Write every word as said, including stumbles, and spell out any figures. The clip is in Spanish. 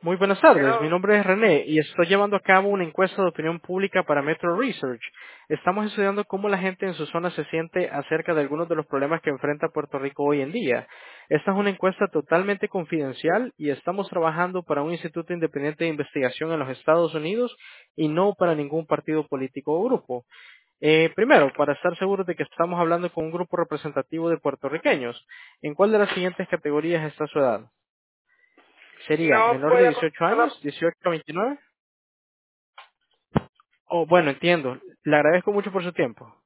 Muy buenas tardes, mi Hello. nombre es René y estoy llevando a cabo una encuesta de opinión pública para Metro Research. Estamos estudiando cómo la gente en su zona se siente acerca de algunos de los problemas que enfrenta Puerto Rico hoy en día. Esta es una encuesta totalmente confidencial y estamos trabajando para un instituto independiente de investigación en los Estados Unidos y no para ningún partido político o grupo. Eh, primero, para estar seguros de que estamos hablando con un grupo representativo de puertorriqueños, ¿en cuál de las siguientes categorías está su edad? Sería No menor de puede dieciocho contestar la... años, dieciocho a veintinueve. Oh, bueno, entiendo. Le agradezco mucho por su tiempo.